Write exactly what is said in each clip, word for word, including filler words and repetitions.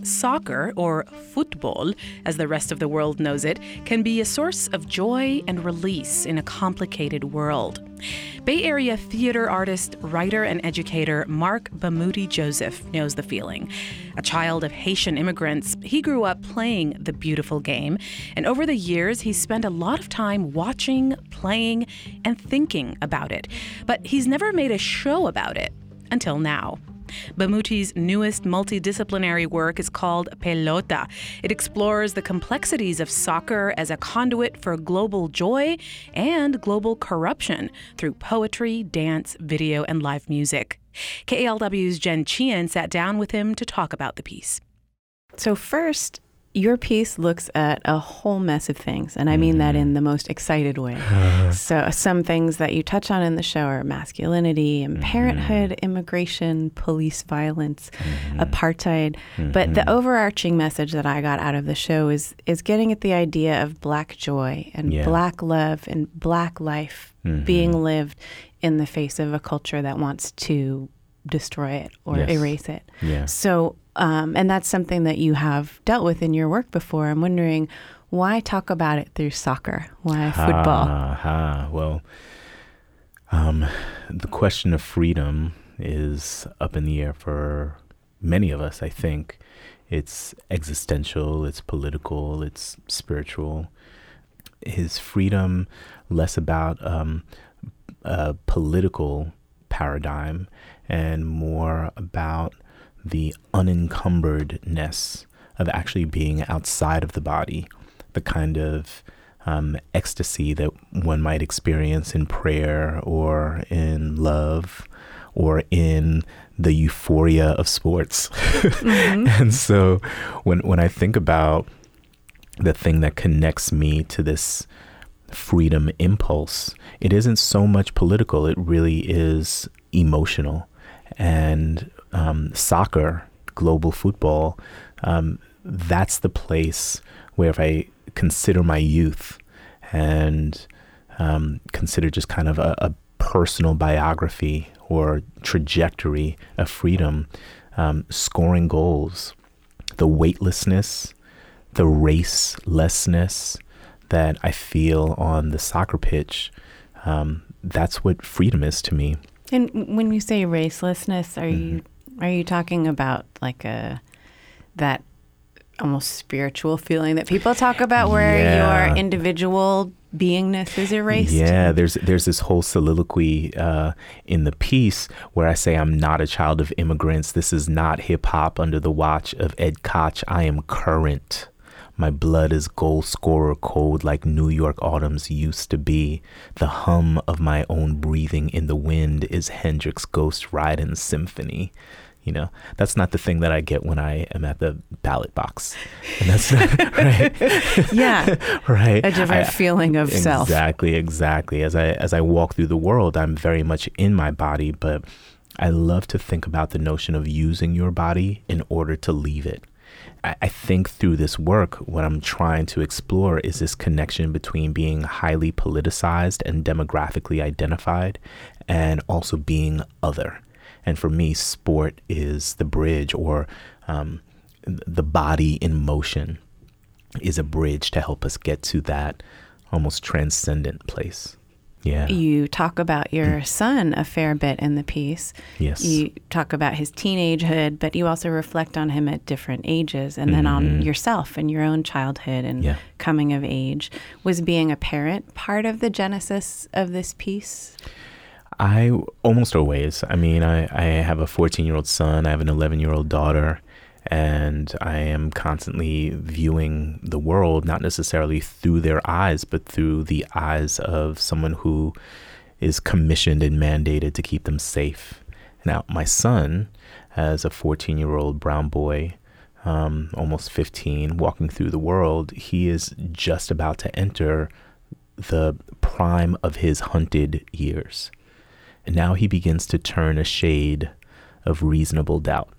soccer, or football, as the rest of the world knows it, can be a source of joy and release in a complicated world. Bay Area theater artist, writer, and educator Mark Bamuthi Joseph knows the feeling. A child of Haitian immigrants, he grew up playing the beautiful game, and over the years, he's spent a lot of time watching, playing, and thinking about it. But he's never made a show about it until now. Bamuthi's newest multidisciplinary work is called Pelota. It explores the complexities of soccer as a conduit for global joy and global corruption through poetry, dance, video, and live music. K A L W's Jen Chien sat down with him to talk about the piece. So first, your piece looks at a whole mess of things, and I mean that in the most excited way. So some things that you touch on in the show are masculinity and parenthood, immigration, police violence, mm-hmm. apartheid. Mm-hmm. But the overarching message that I got out of the show is is getting at the idea of Black joy and yeah. Black love and Black life mm-hmm. being lived in the face of a culture that wants to destroy it or yes. erase it. Yeah. So Um, and that's something that you have dealt with in your work before. I'm wondering, why talk about it through soccer? Why football? Ha, ha. Well, um, the question of freedom is up in the air for many of us, I think. It's existential, it's political, it's spiritual. Is freedom less about um, a political paradigm and more about the unencumberedness of actually being outside of the body, the kind of um, ecstasy that one might experience in prayer or in love or in the euphoria of sports. Mm-hmm. And so when when I think about the thing that connects me to this freedom impulse, it isn't so much political, it really is emotional. And Um, soccer, global football, um, that's the place where if I consider my youth and um, consider just kind of a, a personal biography or trajectory of freedom, um, scoring goals, the weightlessness, the racelessness that I feel on the soccer pitch, um, that's what freedom is to me. And when you say racelessness, are mm-hmm. you Are you talking about like a that almost spiritual feeling that people talk about where yeah. your individual beingness is erased? Yeah, there's there's this whole soliloquy uh, in the piece where I say I'm not a child of immigrants. This is not hip hop under the watch of Ed Koch. I am current. My blood is goal scorer cold like New York autumns used to be. The hum of my own breathing in the wind is Hendrix Ghost Riding Symphony. You know, that's not the thing that I get when I am at the ballot box. And that's not, right. Yeah. Right. A different I, feeling of exactly, self. Exactly, exactly. As I as I walk through the world, I'm very much in my body, but I love to think about the notion of using your body in order to leave it. I, I think through this work, what I'm trying to explore is this connection between being highly politicized and demographically identified and also being other. And for me, sport is the bridge, or um, the body in motion is a bridge to help us get to that almost transcendent place. Yeah. You talk about your son a fair bit in the piece. Yes. You talk about his teenagehood, but you also reflect on him at different ages and then mm-hmm. on yourself and your own childhood and yeah. coming of age. Was being a parent part of the genesis of this piece? I almost always. I mean, I, I have a fourteen-year-old son. I have an eleven-year-old daughter. And I am constantly viewing the world, not necessarily through their eyes, but through the eyes of someone who is commissioned and mandated to keep them safe. Now, my son, as a fourteen-year-old brown boy, um, almost fifteen, walking through the world, he is just about to enter the prime of his hunted years. And now he begins to turn a shade of reasonable doubt.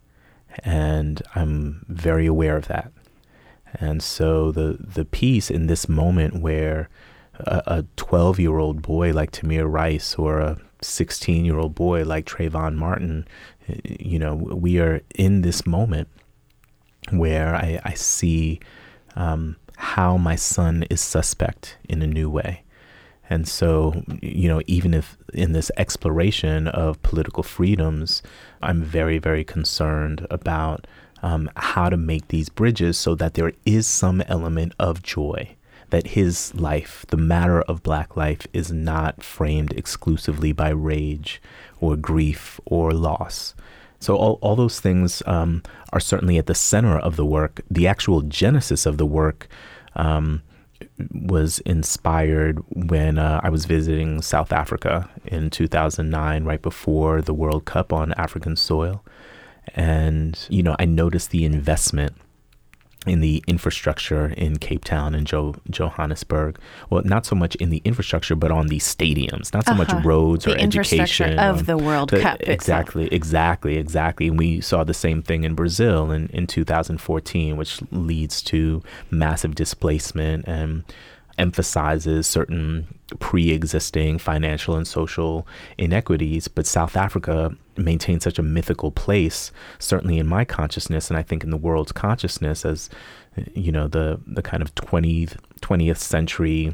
And I'm very aware of that. And so the the piece in this moment where a, a twelve-year-old boy like Tamir Rice or a sixteen-year-old boy like Trayvon Martin, you know, we are in this moment where I, I see um, how my son is suspect in a new way. And so, you know, even if in this exploration of political freedoms, I'm very, very concerned about um, how to make these bridges so that there is some element of joy, that his life, the matter of Black life, is not framed exclusively by rage or grief or loss. So all, all those things um, are certainly at the center of the work. The actual genesis of the work um, was inspired when uh, I was visiting South Africa in two thousand nine, right before the World Cup on African soil. And, you know, I noticed the investment in the infrastructure in Cape Town and jo- Johannesburg. Well, not so much in the infrastructure, but on the stadiums, not so uh-huh. much roads the or education. of um, the World the, Cup. Exactly, itself. exactly, exactly. And we saw the same thing in Brazil in, in two thousand fourteen, which leads to massive displacement and emphasizes certain pre-existing financial and social inequities. But South Africa maintains such a mythical place, certainly in my consciousness, and I think in the world's consciousness, as, you know, the the kind of twentieth, twentieth century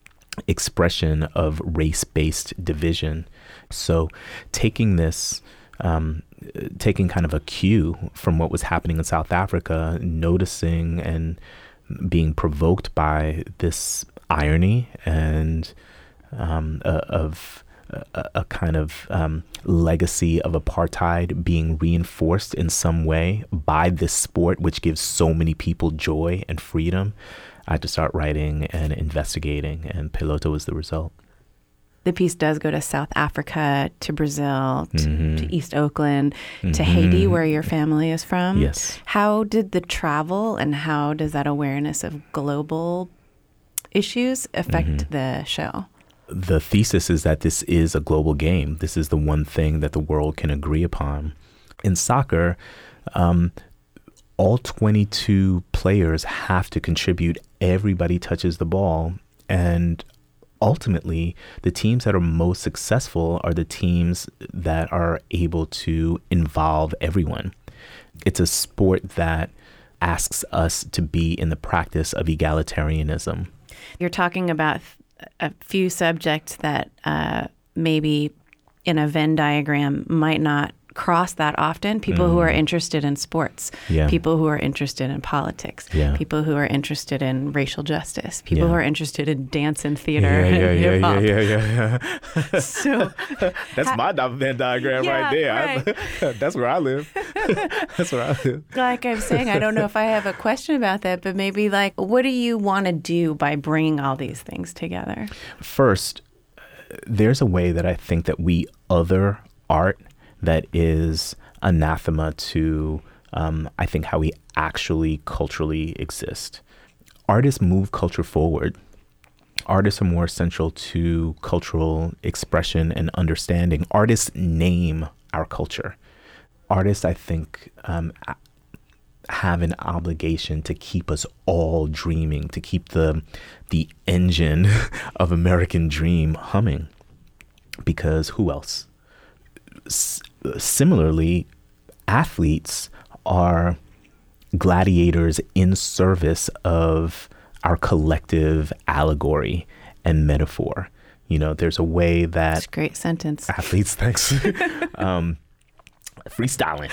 expression of race-based division. So taking this, um, taking kind of a cue from what was happening in South Africa, noticing and being provoked by this irony and um, uh, of a, a kind of um, legacy of apartheid being reinforced in some way by this sport, which gives so many people joy and freedom, I had to start writing and investigating, and Pelota was the result. The piece does go to South Africa, to Brazil, to, mm-hmm. to East Oakland, mm-hmm. to Haiti, where your family is from. Yes. How did the travel and how does that awareness of global issues affect mm-hmm. the show? The thesis is that this is a global game. This is the one thing that the world can agree upon. In soccer, um, all twenty-two players have to contribute. Everybody touches the ball. And ultimately, the teams that are most successful are the teams that are able to involve everyone. It's a sport that asks us to be in the practice of egalitarianism. You're talking about a few subjects that uh, maybe in a Venn diagram might not cross that often. People mm. who are interested in sports, yeah. people who are interested in politics, yeah. people who are interested in racial justice, people yeah. who are interested in dance and theater. Yeah, and yeah, hip-hop. yeah, yeah, yeah, yeah. So that's ha- my Venn diagram yeah, right there. Right. I, that's where I live. That's where I live. Like I'm saying, I don't know if I have a question about that, but maybe like, what do you want to do by bringing all these things together? First, there's a way that I think that we other art that is anathema to, um, I think, how we actually culturally exist. Artists move culture forward. Artists are more essential to cultural expression and understanding. Artists name our culture. Artists, I think, um, have an obligation to keep us all dreaming, to keep the the engine of American dream humming. Because who else? S- similarly, athletes are gladiators in service of our collective allegory and metaphor. You know, there's a way that That's a great sentence. Athletes, thanks. um, freestyling.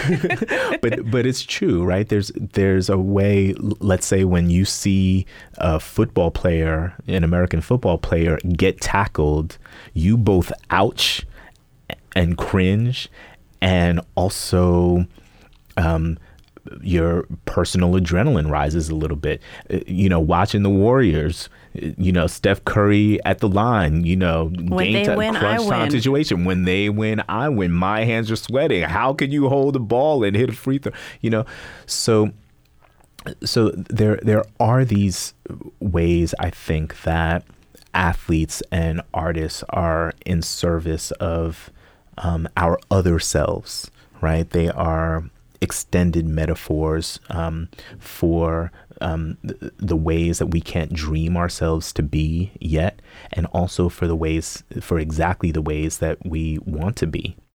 but but it's true, right? There's there's a way, let's say when you see a football player, an American football player get tackled, you both ouch and cringe, and also um, your personal adrenaline rises a little bit. You know, watching the Warriors, you know, Steph Curry at the line, you know, when game time, crunch time situation. When they win, I win. My hands are sweating. How can you hold the ball and hit a free throw? You know, so so there there are these ways, I think, that athletes and artists are in service of um, our other selves, right? They are extended metaphors um, for um, the, the ways that we can't dream ourselves to be yet, and also for the ways, for exactly the ways that we want to be.